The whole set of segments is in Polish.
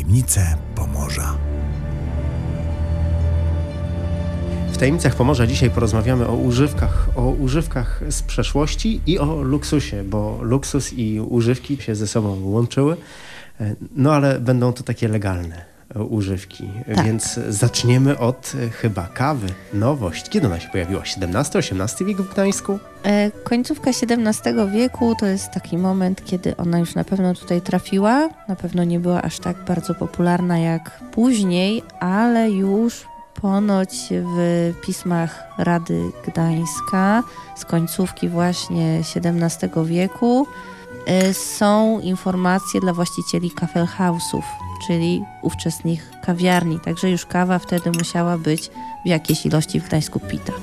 Tajemnice Pomorza. W Tajemnicach Pomorza dzisiaj porozmawiamy o używkach z przeszłości i o luksusie, bo luksus i używki się ze sobą łączyły, no ale będą to takie legalne używki, tak. Więc zaczniemy od chyba kawy. Nowość. Kiedy ona się pojawiła? XVII-XVIII wiek w Gdańsku? Końcówka XVII wieku to jest taki moment, kiedy ona już na pewno tutaj trafiła. Na pewno nie była aż tak bardzo popularna jak później, ale już ponoć w pismach Rady Gdańska z końcówki właśnie XVII wieku są informacje dla właścicieli kafelhausów, czyli ówczesnych kawiarni. Także już kawa wtedy musiała być w jakiejś ilości w Gdańsku pita.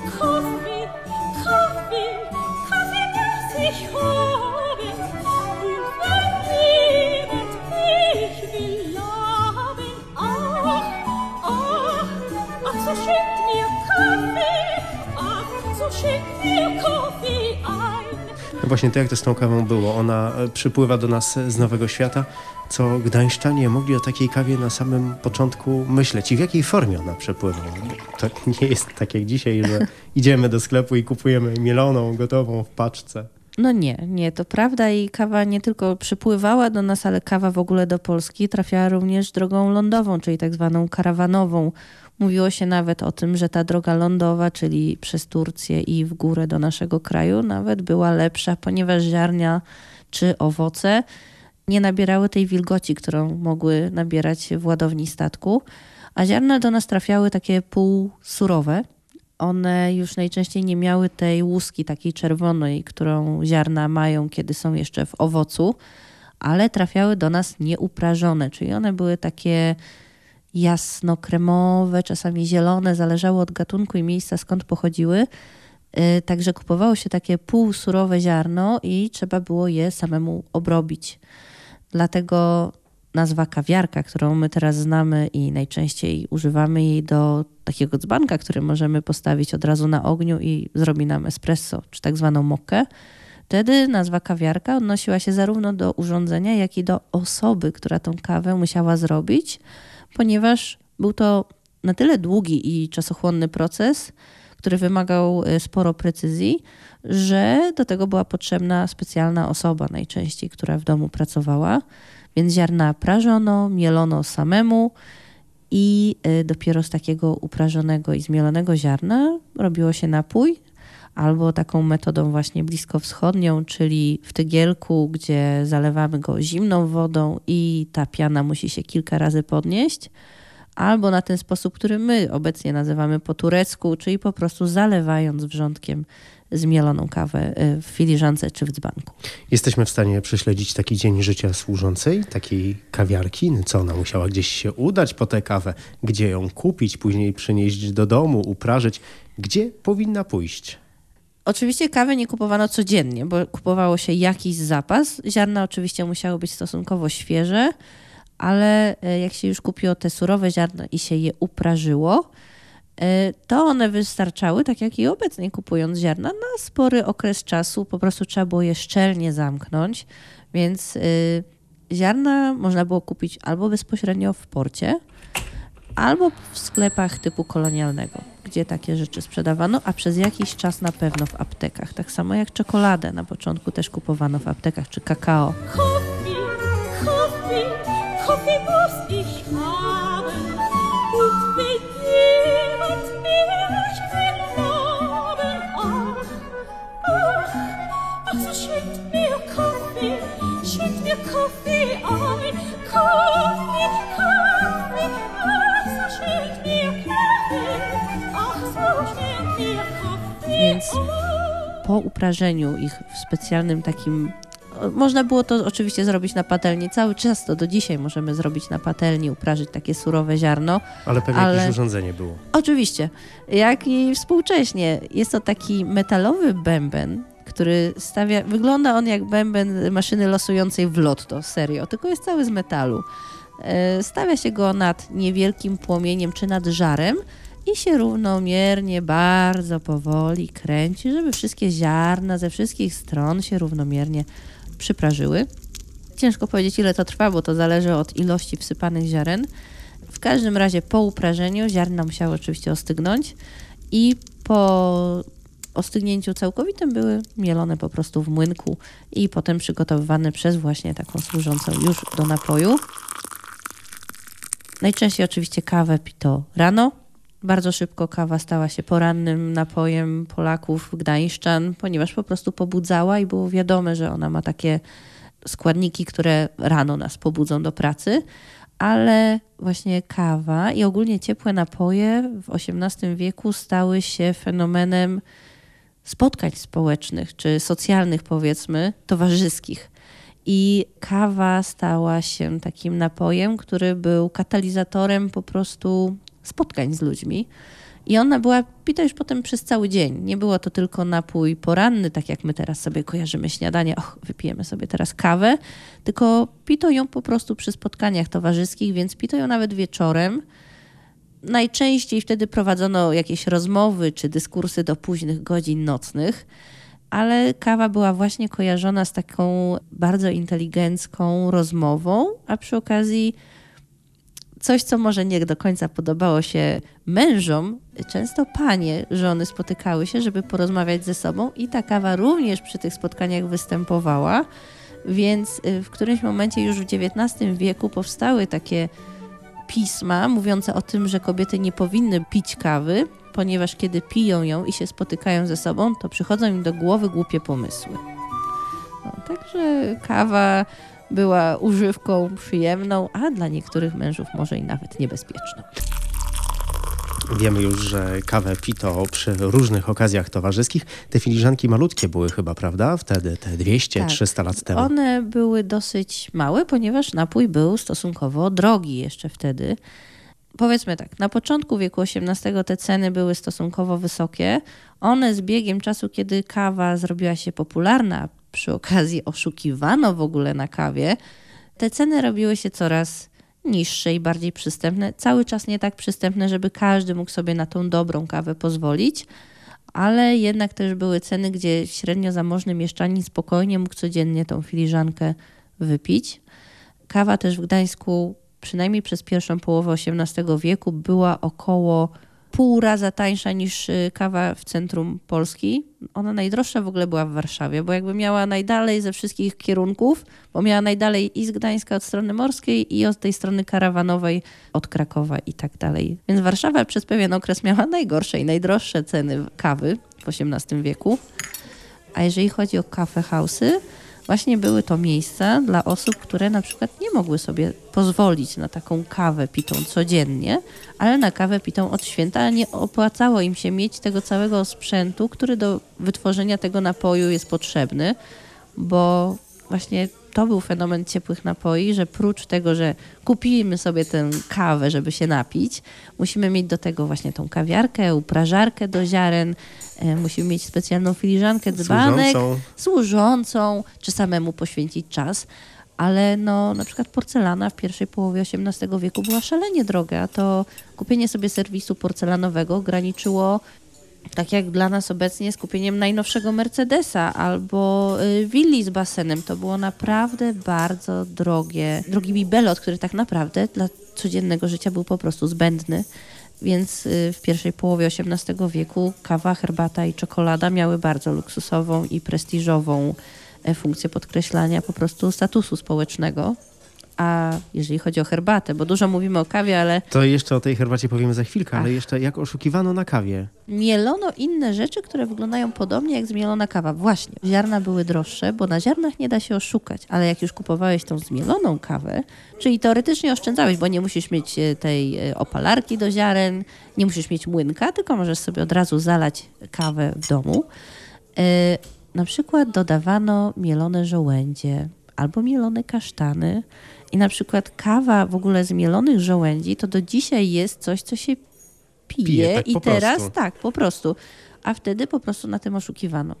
Właśnie tak jak to z tą kawą było. Ona przypływa do nas z Nowego Świata, co gdańszczanie mogli o takiej kawie na samym początku myśleć. I w jakiej formie ona przepływa? To nie jest tak jak dzisiaj, że idziemy do sklepu i kupujemy mieloną, gotową w paczce. No nie, to prawda i kawa nie tylko przypływała do nas, ale kawa w ogóle do Polski trafiała również drogą lądową, czyli tak zwaną karawanową. Mówiło się nawet o tym, że ta droga lądowa, czyli przez Turcję i w górę do naszego kraju, nawet była lepsza, ponieważ ziarnia czy owoce nie nabierały tej wilgoci, którą mogły nabierać w ładowni statku, a ziarna do nas trafiały takie półsurowe. One już najczęściej nie miały tej łuski takiej czerwonej, którą ziarna mają, kiedy są jeszcze w owocu, ale trafiały do nas nieuprażone, czyli one były takie jasno-kremowe, czasami zielone, zależało od gatunku i miejsca, skąd pochodziły. Także kupowało się takie półsurowe ziarno i trzeba było je samemu obrobić. Dlatego nazwa kawiarka, którą my teraz znamy i najczęściej używamy jej do takiego dzbanka, który możemy postawić od razu na ogniu i zrobi nam espresso, czy tak zwaną mokkę. Wtedy nazwa kawiarka odnosiła się zarówno do urządzenia, jak i do osoby, która tą kawę musiała zrobić, ponieważ był to na tyle długi i czasochłonny proces, który wymagał sporo precyzji, że do tego była potrzebna specjalna osoba najczęściej, która w domu pracowała. Więc ziarna prażono, mielono samemu i dopiero z takiego uprażonego i zmielonego ziarna robiło się napój, albo taką metodą właśnie bliskowschodnią, czyli w tygielku, gdzie zalewamy go zimną wodą i ta piana musi się kilka razy podnieść, albo na ten sposób, który my obecnie nazywamy po turecku, czyli po prostu zalewając wrzątkiem zmieloną kawę w filiżance czy w dzbanku. Jesteśmy w stanie prześledzić taki dzień życia służącej, takiej kawiarki. Co ona musiała gdzieś się udać po tę kawę, gdzie ją kupić, później przynieść do domu, uprażyć. Gdzie powinna pójść? Oczywiście kawy nie kupowano codziennie, bo kupowało się jakiś zapas. Ziarna oczywiście musiały być stosunkowo świeże, ale jak się już kupiło te surowe ziarna i się je uprażyło, to one wystarczały, tak jak i obecnie kupując ziarna, na spory okres czasu. Po prostu trzeba było je szczelnie zamknąć, więc ziarna można było kupić albo bezpośrednio w porcie, albo w sklepach typu kolonialnego, gdzie takie rzeczy sprzedawano, a przez jakiś czas na pewno w aptekach. Tak samo jak czekoladę na początku też kupowano w aptekach, czy kakao. Kaffee muss ich haben und wenn jemand mich begraben, ach, so schenkt mir Kaffee ein, Kaffee, ach, so schenkt mir Kaffee. Więc po uprażeniu ich w specjalnym takim można było to oczywiście zrobić na patelni. Cały czas to do dzisiaj możemy zrobić na patelni, uprażyć takie surowe ziarno. Ale pewnie jakieś urządzenie było. Oczywiście. Jak i współcześnie. Jest to taki metalowy bęben, który wygląda on jak bęben maszyny losującej w lotto, serio. Tylko jest cały z metalu. Stawia się go nad niewielkim płomieniem czy nad żarem i się równomiernie, bardzo powoli kręci, żeby wszystkie ziarna ze wszystkich stron się równomiernie przyprażyły. Ciężko powiedzieć, ile to trwa, bo to zależy od ilości wsypanych ziaren. W każdym razie po uprażeniu ziarna musiały oczywiście ostygnąć i po ostygnięciu całkowitym były mielone po prostu w młynku i potem przygotowywane przez właśnie taką służącą już do napoju. Najczęściej oczywiście kawę pito rano. Bardzo szybko kawa stała się porannym napojem Polaków, gdańszczan, ponieważ po prostu pobudzała i było wiadome, że ona ma takie składniki, które rano nas pobudzą do pracy. Ale właśnie kawa i ogólnie ciepłe napoje w XVIII wieku stały się fenomenem spotkań społecznych czy socjalnych, powiedzmy, towarzyskich. I kawa stała się takim napojem, który był katalizatorem po prostu spotkań z ludźmi. I ona była pita już potem przez cały dzień. Nie było to tylko napój poranny, tak jak my teraz sobie kojarzymy śniadanie, wypijemy sobie teraz kawę, tylko pito ją po prostu przy spotkaniach towarzyskich, więc pito ją nawet wieczorem. Najczęściej wtedy prowadzono jakieś rozmowy czy dyskursy do późnych godzin nocnych, ale kawa była właśnie kojarzona z taką bardzo inteligencką rozmową, a przy okazji coś, co może nie do końca podobało się mężom, często panie, żony spotykały się, żeby porozmawiać ze sobą i ta kawa również przy tych spotkaniach występowała, więc w którymś momencie już w XIX wieku powstały takie pisma mówiące o tym, że kobiety nie powinny pić kawy, ponieważ kiedy piją ją i się spotykają ze sobą, to przychodzą im do głowy głupie pomysły. Także kawa była używką przyjemną, a dla niektórych mężów może i nawet niebezpieczną. Wiemy już, że kawę pito przy różnych okazjach towarzyskich. Te filiżanki malutkie były chyba, prawda? Wtedy, te 200-300 lat temu. One były dosyć małe, ponieważ napój był stosunkowo drogi jeszcze wtedy. Powiedzmy tak, na początku wieku XVIII te ceny były stosunkowo wysokie. One z biegiem czasu, kiedy kawa zrobiła się popularna, przy okazji oszukiwano w ogóle na kawie, te ceny robiły się coraz niższe i bardziej przystępne. Cały czas nie tak przystępne, żeby każdy mógł sobie na tą dobrą kawę pozwolić, ale jednak też były ceny, gdzie średnio zamożny mieszczanin spokojnie mógł codziennie tą filiżankę wypić. Kawa też w Gdańsku, przynajmniej przez pierwszą połowę XVIII wieku, była około pół raza tańsza niż kawa w centrum Polski. Ona najdroższa w ogóle była w Warszawie, bo jakby miała najdalej ze wszystkich kierunków, bo miała najdalej i z Gdańska od strony morskiej i od tej strony karawanowej od Krakowa i tak dalej. Więc Warszawa przez pewien okres miała najgorsze i najdroższe ceny kawy w XVIII wieku. A jeżeli chodzi o coffee house'y, właśnie były to miejsca dla osób, które na przykład nie mogły sobie pozwolić na taką kawę pitą codziennie, ale na kawę pitą od święta, a nie opłacało im się mieć tego całego sprzętu, który do wytworzenia tego napoju jest potrzebny, bo właśnie to był fenomen ciepłych napoi, że prócz tego, że kupimy sobie tę kawę, żeby się napić, musimy mieć do tego właśnie tą kawiarkę, uprażarkę do ziaren, musimy mieć specjalną filiżankę dzbanek, służącą, czy samemu poświęcić czas. Ale no, na przykład porcelana w pierwszej połowie XVIII wieku była szalenie droga. To kupienie sobie serwisu porcelanowego graniczyło, tak jak dla nas obecnie, z kupieniem najnowszego Mercedesa albo willi z basenem. To było naprawdę bardzo drogi bibelot, który tak naprawdę dla codziennego życia był po prostu zbędny. Więc w pierwszej połowie XVIII wieku kawa, herbata i czekolada miały bardzo luksusową i prestiżową funkcję podkreślania po prostu statusu społecznego. A jeżeli chodzi o herbatę, bo dużo mówimy o kawie, ale... To jeszcze o tej herbacie powiemy za chwilkę, ale jeszcze jak oszukiwano na kawie? Mielono inne rzeczy, które wyglądają podobnie jak zmielona kawa. Właśnie, ziarna były droższe, bo na ziarnach nie da się oszukać, ale jak już kupowałeś tą zmieloną kawę, czyli teoretycznie oszczędzałeś, bo nie musisz mieć tej opalarki do ziaren, nie musisz mieć młynka, tylko możesz sobie od razu zalać kawę w domu. Na przykład dodawano mielone żołędzie albo mielone kasztany. I na przykład kawa w ogóle z mielonych żołędzi to do dzisiaj jest coś, co się pije tak i teraz prostu. Tak, po prostu. A wtedy po prostu na tym oszukiwano.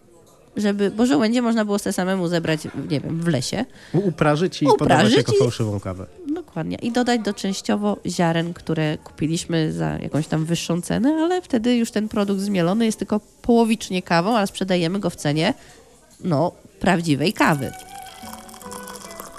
Bo żołędzie można było sobie samemu zebrać, nie wiem, w lesie. Uprażyć i podawać jako fałszywą kawę. Dokładnie. I dodać częściowo ziaren, które kupiliśmy za jakąś tam wyższą cenę, ale wtedy już ten produkt zmielony jest tylko połowicznie kawą, ale sprzedajemy go w cenie prawdziwej kawy.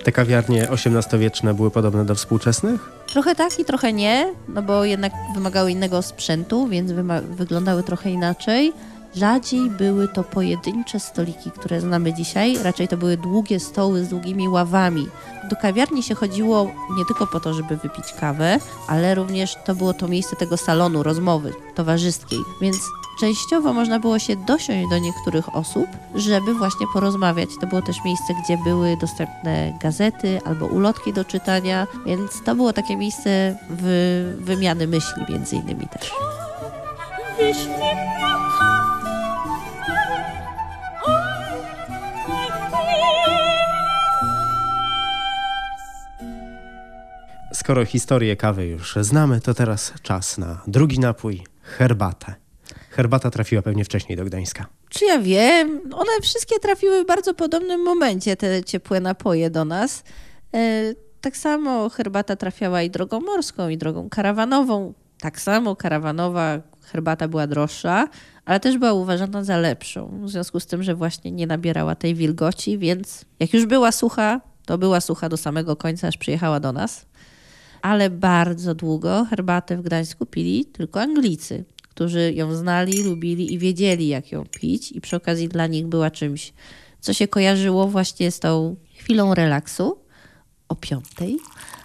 Te kawiarnie XVIII-wieczne były podobne do współczesnych? Trochę tak i trochę nie, no bo jednak wymagały innego sprzętu, więc wyglądały trochę inaczej. Rzadziej były to pojedyncze stoliki, które znamy dzisiaj. Raczej to były długie stoły z długimi ławami. Do kawiarni się chodziło nie tylko po to, żeby wypić kawę, ale również to było to miejsce tego salonu, rozmowy towarzyskiej. Więc częściowo można było się dosiąść do niektórych osób, żeby właśnie porozmawiać. To było też miejsce, gdzie były dostępne gazety albo ulotki do czytania, więc to było takie miejsce wymiany myśli między innymi też. Skoro historię kawy już znamy, to teraz czas na drugi napój, herbatę. Herbata trafiła pewnie wcześniej do Gdańska. Czy ja wiem? One wszystkie trafiły w bardzo podobnym momencie, te ciepłe napoje do nas. Tak samo herbata trafiała i drogą morską, i drogą karawanową. Tak samo karawanowa herbata była droższa, ale też była uważana za lepszą. W związku z tym, że właśnie nie nabierała tej wilgoci, więc jak już była sucha, to była sucha do samego końca, aż przyjechała do nas. Ale bardzo długo herbatę w Gdańsku pili tylko Anglicy, którzy ją znali, lubili i wiedzieli, jak ją pić. I przy okazji dla nich była czymś, co się kojarzyło właśnie z tą chwilą relaksu o 5:00.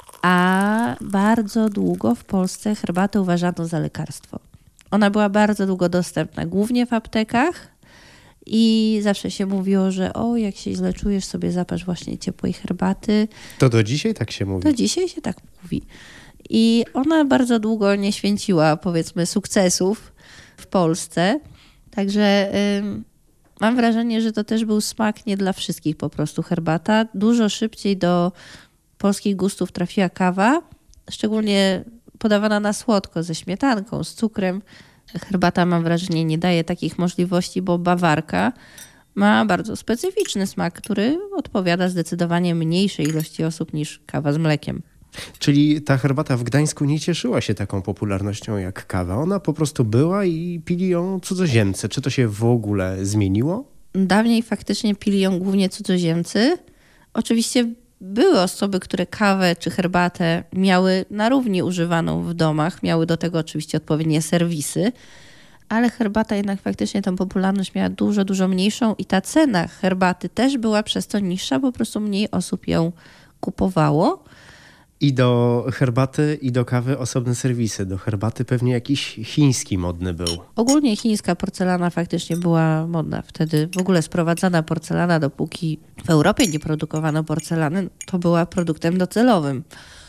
A bardzo długo w Polsce herbatę uważano za lekarstwo. Ona była bardzo długo dostępna, głównie w aptekach. I zawsze się mówiło, że jak się źle czujesz, sobie zaparz właśnie ciepłej herbaty. To do dzisiaj tak się mówi? Do dzisiaj się tak mówi. I ona bardzo długo nie święciła, powiedzmy, sukcesów w Polsce. Także mam wrażenie, że to też był smak nie dla wszystkich po prostu herbata. Dużo szybciej do polskich gustów trafiła kawa, szczególnie podawana na słodko, ze śmietanką, z cukrem. Herbata, mam wrażenie, nie daje takich możliwości, bo bawarka ma bardzo specyficzny smak, który odpowiada zdecydowanie mniejszej ilości osób niż kawa z mlekiem. Czyli ta herbata w Gdańsku nie cieszyła się taką popularnością jak kawa. Ona po prostu była i pili ją cudzoziemcy. Czy to się w ogóle zmieniło? Dawniej faktycznie pili ją głównie cudzoziemcy. Oczywiście były osoby, które kawę czy herbatę miały na równi używaną w domach. Miały do tego oczywiście odpowiednie serwisy. Ale herbata jednak faktycznie tą popularność miała dużo, dużo mniejszą i ta cena herbaty też była przez to niższa, po prostu mniej osób ją kupowało. I do herbaty, i do kawy osobne serwisy. Do herbaty pewnie jakiś chiński modny był. Ogólnie chińska porcelana faktycznie była modna. Wtedy w ogóle sprowadzana porcelana, dopóki w Europie nie produkowano porcelany, to była produktem docelowym.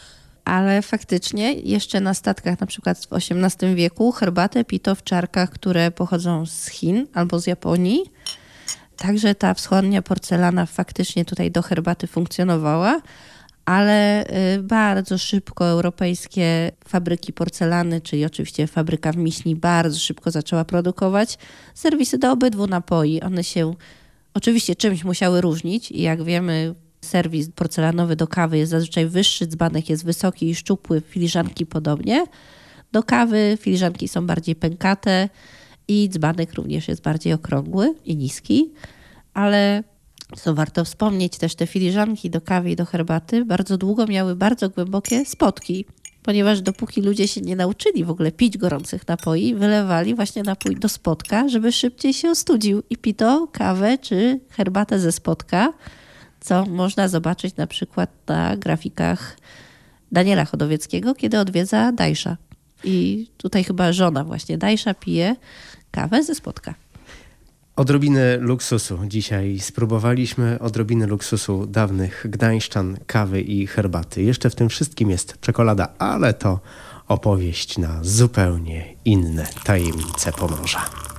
Ale faktycznie jeszcze na statkach, na przykład w XVIII wieku, herbatę pito w czarkach, które pochodzą z Chin albo z Japonii. Także ta wschodnia porcelana faktycznie tutaj do herbaty funkcjonowała. Ale bardzo szybko europejskie fabryki porcelany, czyli oczywiście fabryka w Miśni, bardzo szybko zaczęła produkować serwisy do obydwu napoi. One się oczywiście czymś musiały różnić i jak wiemy, serwis porcelanowy do kawy jest zazwyczaj wyższy, dzbanek jest wysoki i szczupły, filiżanki podobnie. Do kawy filiżanki są bardziej pękate i dzbanek również jest bardziej okrągły i niski, ale co warto wspomnieć, też te filiżanki do kawy i do herbaty bardzo długo miały bardzo głębokie spotki, ponieważ dopóki ludzie się nie nauczyli w ogóle pić gorących napoi, wylewali właśnie napój do spotka, żeby szybciej się ostudził i pito kawę czy herbatę ze spotka, co można zobaczyć na przykład na grafikach Daniela Chodowieckiego, kiedy odwiedza Dajsza. I tutaj chyba żona właśnie Dajsza pije kawę ze spotka. Odrobinę luksusu dzisiaj spróbowaliśmy, odrobinę luksusu dawnych gdańszczan, kawy i herbaty. Jeszcze w tym wszystkim jest czekolada, ale to opowieść na zupełnie inne tajemnice Pomorza.